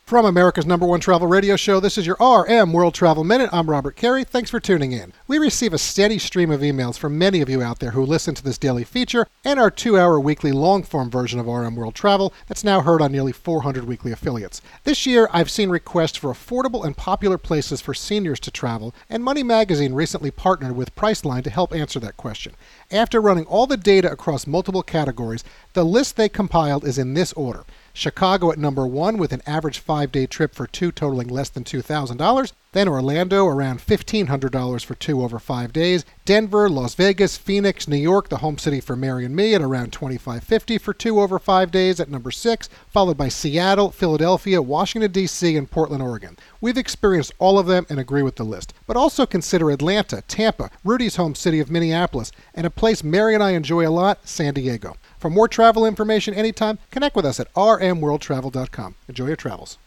From America's #1 travel radio show, this is your RM World Travel Minute. I'm Robert Carey. Thanks for tuning in. We receive a steady stream of emails from many of you out there who listen to this daily feature and our 2-hour weekly long-form version of RM World Travel that's now heard on nearly 400 weekly affiliates. This year, I've seen requests for affordable and popular places for seniors to travel, and Money Magazine recently partnered with Priceline to help answer that question. After running all the data across multiple categories, the list they compiled is in this order. Chicago at number 1 with an average 5-day trip for two totaling less than $2,000. Then Orlando around $1,500 for two over 5 days. Denver, Las Vegas, Phoenix, New York, the home city for Mary and me, at around $2,550 for two over 5 days at number 6, followed by Seattle, Philadelphia, Washington, D.C., and Portland, Oregon. We've experienced all of them and agree with the list. But also consider Atlanta, Tampa, Rudy's home city of Minneapolis, and a place Mary and I enjoy a lot, San Diego. For more travel information anytime, connect with us at rmworldtravel.com. Enjoy your travels.